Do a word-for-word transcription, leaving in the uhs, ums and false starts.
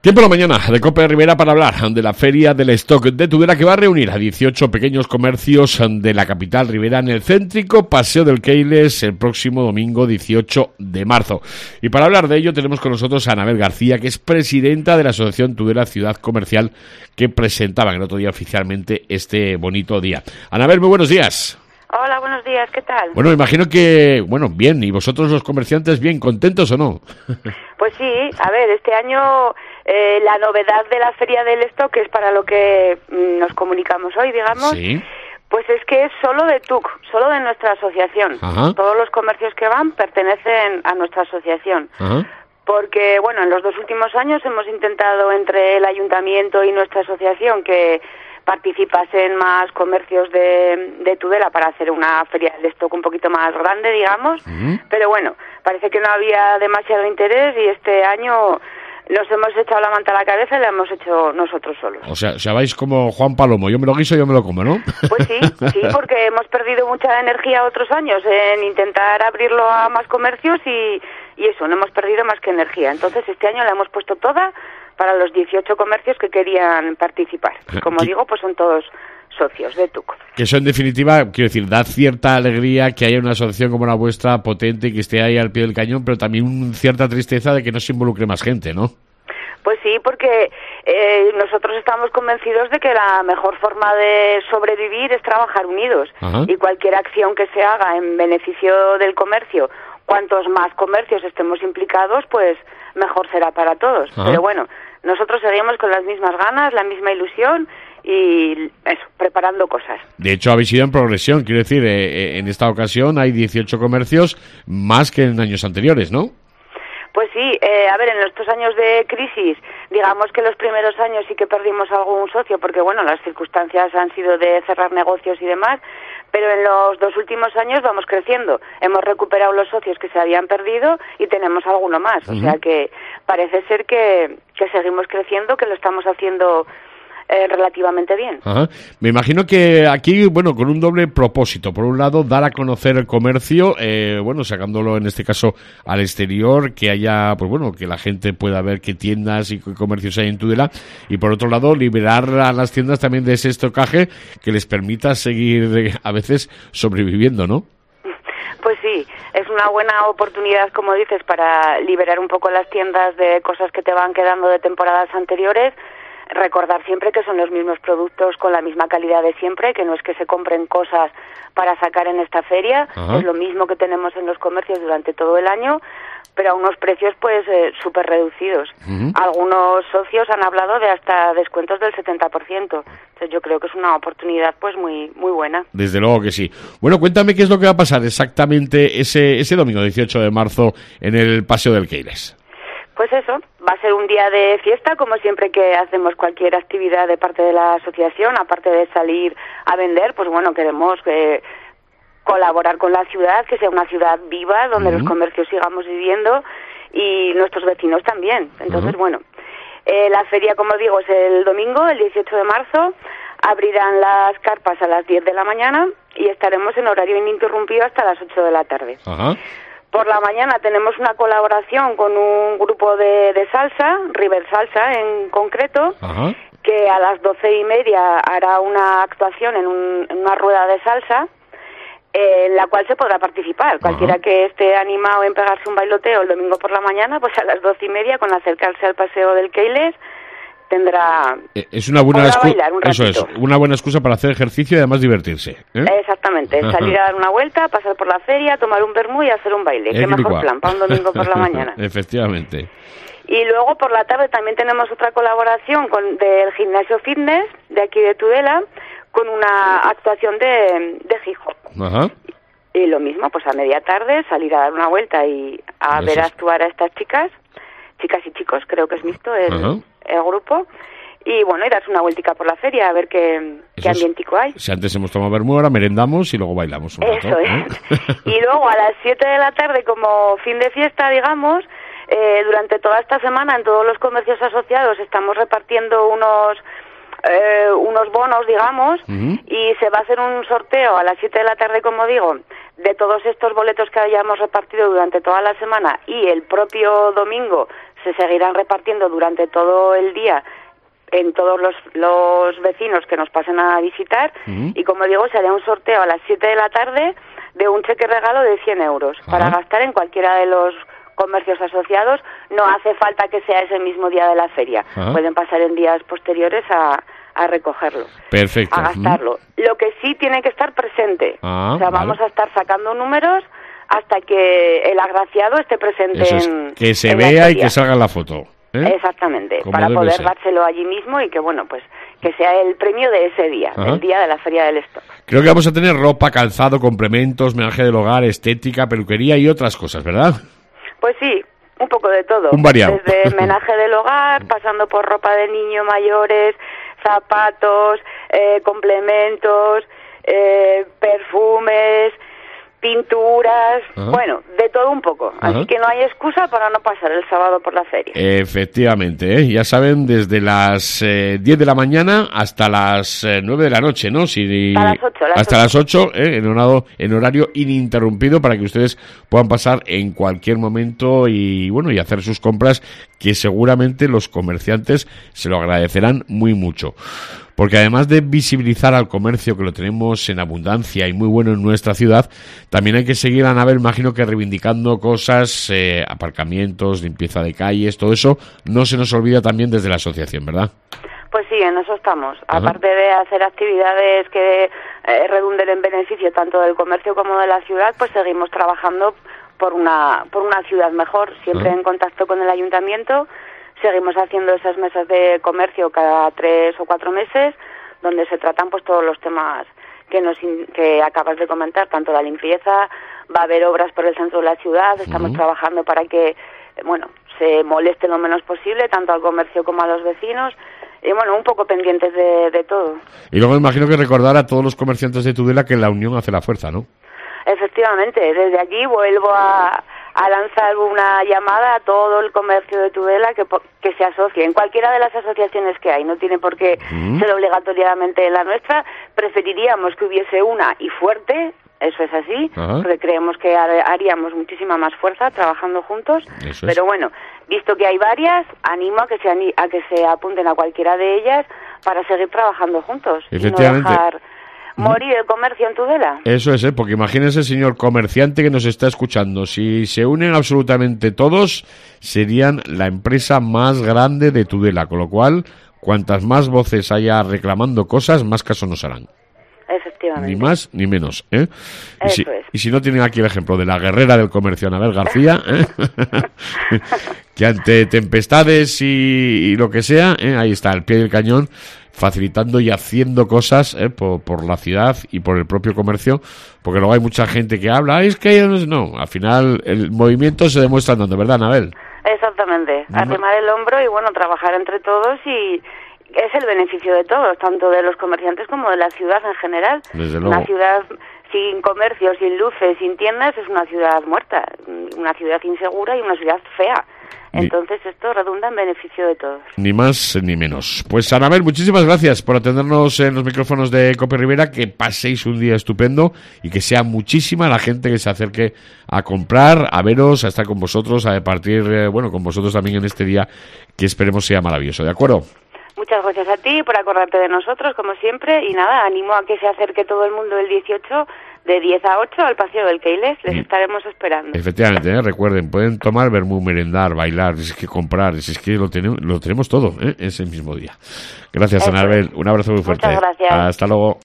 Tiempo en la mañana de Cope Rivera para hablar de la Feria del Stock de Tudela, que va a reunir a dieciocho pequeños comercios de la capital ribera en el céntrico Paseo del Keiles el próximo domingo dieciocho de marzo. Y para hablar de ello tenemos con nosotros a Anabel García, que es presidenta de la Asociación Tudela Ciudad Comercial, que presentaban el otro día oficialmente este bonito día. Anabel, muy buenos días. Hola, buenos días, ¿qué tal? Bueno, me imagino que, bueno, bien, ¿y vosotros los comerciantes bien, contentos o no? Pues sí, a ver, este año eh, la novedad de la Feria del Stock, que es para lo que mm, nos comunicamos hoy, digamos, sí. Pues es que es solo de T U C, solo de nuestra asociación. Ajá. Todos los comercios que van pertenecen a nuestra asociación. Ajá. Porque, bueno, en los dos últimos años hemos intentado entre el ayuntamiento y nuestra asociación que participasen más comercios de, de Tudela para hacer una feria del stock un poquito más grande, digamos, uh-huh. Pero bueno, parece que no había demasiado interés y este año nos hemos echado la manta a la cabeza y la hemos hecho nosotros solos. O sea, o sea, vais como Juan Palomo, yo me lo guiso, yo me lo como, ¿no? Pues sí, sí, porque hemos perdido mucha energía otros años en intentar abrirlo a más comercios y, y eso, no hemos perdido más que energía. Entonces este año la hemos puesto toda para los dieciocho comercios que querían participar. Y como ¿Qué? digo, pues son todos socios de T U C. Que eso en definitiva, quiero decir, da cierta alegría que haya una asociación como la vuestra potente y que esté ahí al pie del cañón, pero también cierta tristeza de que no se involucre más gente, ¿no? Pues sí, porque eh, nosotros estamos convencidos de que la mejor forma de sobrevivir es trabajar unidos. Ajá. Y cualquier acción que se haga en beneficio del comercio, cuantos más comercios estemos implicados, pues mejor será para todos. Ajá. Pero bueno, nosotros seguimos con las mismas ganas, la misma ilusión y eso, preparando cosas. De hecho, habéis ido en progresión, quiero decir, eh, en esta ocasión hay dieciocho comercios más que en años anteriores, ¿no? Pues sí, eh, a ver, en estos años de crisis, digamos que los primeros años sí que perdimos algún socio, porque bueno, las circunstancias han sido de cerrar negocios y demás, pero en los dos últimos años vamos creciendo. Hemos recuperado los socios que se habían perdido y tenemos alguno más. Uh-huh. O sea que parece ser que, que seguimos creciendo, que lo estamos haciendo eh, relativamente bien. Ajá. Me imagino que aquí, bueno, con un doble propósito. Por un lado, dar a conocer el comercio, eh, bueno, sacándolo en este caso al exterior, que haya, pues bueno, que la gente pueda ver qué tiendas y qué comercios hay en Tudela. Y por otro lado, liberar a las tiendas también de ese estocaje que les permita seguir a veces sobreviviendo, ¿no? Pues sí, es una buena oportunidad, como dices, para liberar un poco las tiendas de cosas que te van quedando de temporadas anteriores. Recordar siempre que son los mismos productos con la misma calidad de siempre, que no es que se compren cosas para sacar en esta feria. Ajá. Es lo mismo que tenemos en los comercios durante todo el año, pero a unos precios pues eh, súper reducidos. Uh-huh. Algunos socios han hablado de hasta descuentos del setenta por ciento. Entonces yo creo que es una oportunidad pues muy muy buena. Desde luego que sí. Bueno, cuéntame qué es lo que va a pasar exactamente ese ese domingo dieciocho de marzo en el Paseo del Keiles. Pues eso, va a ser un día de fiesta, como siempre que hacemos cualquier actividad de parte de la asociación, aparte de salir a vender, pues bueno, queremos eh, colaborar con la ciudad, que sea una ciudad viva, donde uh-huh. los comercios sigamos viviendo y nuestros vecinos también. Entonces, uh-huh. bueno, eh, la feria, como digo, es el domingo, el dieciocho de marzo, abrirán las carpas a las diez de la mañana y estaremos en horario ininterrumpido hasta las ocho de la tarde. Uh-huh. Por la mañana tenemos una colaboración con un grupo de, de salsa, River Salsa en concreto, Ajá. que a las doce y media hará una actuación en, un, en una rueda de salsa, eh, en la cual se podrá participar. Cualquiera Ajá. que esté animado en pegarse un bailoteo el domingo por la mañana, pues a las doce y media, con acercarse al Paseo del Keiles, tendrá es una buena excu- bailar un eso es una buena excusa para hacer ejercicio y además divertirse, ¿eh? Exactamente, salir a dar una vuelta, pasar por la feria, tomar un vermú y hacer un baile. Qué mejor plan para un domingo por la mañana. Efectivamente. Y luego por la tarde también tenemos otra colaboración con del gimnasio fitness de aquí de Tudela con una actuación de, de hip hop. Ajá. Y lo mismo, pues a media tarde salir a dar una vuelta y a eso ver es. actuar a estas chicas, chicas y chicos, creo que es mixto el Ajá. el grupo, y bueno, y darse una vueltica por la feria a ver qué, qué ambientico hay. Si antes hemos tomado vermú, ahora merendamos y luego bailamos un rato. Eso es. ¿Eh? Y luego a las siete de la tarde, como fin de fiesta, digamos, eh, durante toda esta semana en todos los comercios asociados estamos repartiendo unos eh, unos bonos, digamos, uh-huh. y se va a hacer un sorteo a las siete de la tarde, como digo, de todos estos boletos que hayamos repartido durante toda la semana, y el propio domingo se seguirán repartiendo durante todo el día en todos los, los vecinos que nos pasen a visitar, uh-huh. y como digo, se hará un sorteo a las siete de la tarde de un cheque regalo de cien euros, uh-huh. para gastar en cualquiera de los comercios asociados. No hace falta que sea ese mismo día de la feria, uh-huh. pueden pasar en días posteriores a, a recogerlo, perfecto, a gastarlo. Uh-huh. Lo que sí tiene que estar presente, uh-huh. o sea, vamos vale. a estar sacando números hasta que el agraciado esté presente. Eso es, en que se en vea y que salga la foto. ¿Eh? Exactamente, como para poder ser. dárselo allí mismo y que, bueno, pues que sea el premio de ese día, Ajá. el día de la Feria del Stock. Creo que vamos a tener ropa, calzado, complementos, menaje del hogar, estética, peluquería y otras cosas, ¿verdad? Pues sí, un poco de todo. Un variado. Desde menaje del hogar, pasando por ropa de niño, mayores, zapatos, eh, complementos, eh, perfumes, pinturas, Ajá. bueno, de todo un poco. Ajá. Así que no hay excusa para no pasar el sábado por la feria. Efectivamente, ¿eh? Ya saben, desde las eh, diez de la mañana hasta las eh, nueve de la noche, ¿no? Si, hasta las ocho. Las hasta ocho. las ocho, ¿eh? en, horario, en horario ininterrumpido para que ustedes puedan pasar en cualquier momento y, bueno, y hacer sus compras, que seguramente los comerciantes se lo agradecerán muy mucho. Porque además de visibilizar al comercio, que lo tenemos en abundancia y muy bueno en nuestra ciudad, también hay que seguir a Anabel, imagino que reivindicando cosas, eh, aparcamientos, limpieza de calles, todo eso no se nos olvida también desde la asociación, ¿verdad? Pues sí, en eso estamos. Ajá. Aparte de hacer actividades que eh, redunden en beneficio tanto del comercio como de la ciudad, pues seguimos trabajando por una, por una ciudad mejor, siempre Ajá. en contacto con el ayuntamiento. Seguimos haciendo esas mesas de comercio cada tres o cuatro meses, donde se tratan pues todos los temas que nos que acabas de comentar, tanto la limpieza, va a haber obras por el centro de la ciudad, estamos uh-huh. trabajando para que, bueno, se moleste lo menos posible, tanto al comercio como a los vecinos, y bueno, un poco pendientes de, de todo. Y luego imagino que recordar a todos los comerciantes de Tudela que la unión hace la fuerza, ¿no? Efectivamente, desde aquí vuelvo a... a lanzar una llamada a todo el comercio de Tudela que, que se asocie en cualquiera de las asociaciones que hay, no tiene por qué uh-huh. ser obligatoriamente la nuestra. Preferiríamos que hubiese una y fuerte, eso es así, uh-huh. porque creemos que haríamos muchísima más fuerza trabajando juntos, eso pero es. Bueno, visto que hay varias, animo a que se a que se apunten a cualquiera de ellas para seguir trabajando juntos y no dejar morir el comercio en Tudela. Eso es, ¿eh? Porque imagínese, señor comerciante que nos está escuchando, si se unen absolutamente todos, serían la empresa más grande de Tudela, con lo cual, cuantas más voces haya reclamando cosas, más caso nos harán. Efectivamente. Ni más ni menos, ¿eh? Y Eso si, es. y si no tienen aquí el ejemplo de la guerrera del comercio, Anabel García, ¿eh? que ante tempestades y, y lo que sea, ¿eh? Ahí está, al pie del cañón, facilitando y haciendo cosas ¿eh? por, por la ciudad y por el propio comercio, porque luego hay mucha gente que habla, Ay, es que no, al final el movimiento se demuestra andando, ¿verdad, Anabel? Exactamente, ¿no? Arrimar el hombro y bueno, trabajar entre todos y es el beneficio de todos, tanto de los comerciantes como de la ciudad en general. Desde luego. Una ciudad sin comercio, sin luces, sin tiendas, es una ciudad muerta, una ciudad insegura y una ciudad fea. Entonces ni, esto redunda en beneficio de todos. Ni más ni menos. Pues Anabel, muchísimas gracias por atendernos en los micrófonos de Cope Rivera, que paséis un día estupendo y que sea muchísima la gente que se acerque a comprar, a veros, a estar con vosotros, a departir, eh, bueno, con vosotros también en este día que esperemos sea maravilloso, ¿de acuerdo? Muchas gracias a ti por acordarte de nosotros, como siempre, y nada, animo a que se acerque todo el mundo el dieciocho de diez a ocho al Paseo del Keiles, les Bien. estaremos esperando. Efectivamente, ¿eh? Recuerden, pueden tomar vermú, merendar, bailar, es que comprar, es que lo tenemos, lo tenemos todo ¿eh? ese mismo día. Gracias, Anabel, un abrazo muy fuerte. Muchas gracias. Hasta luego.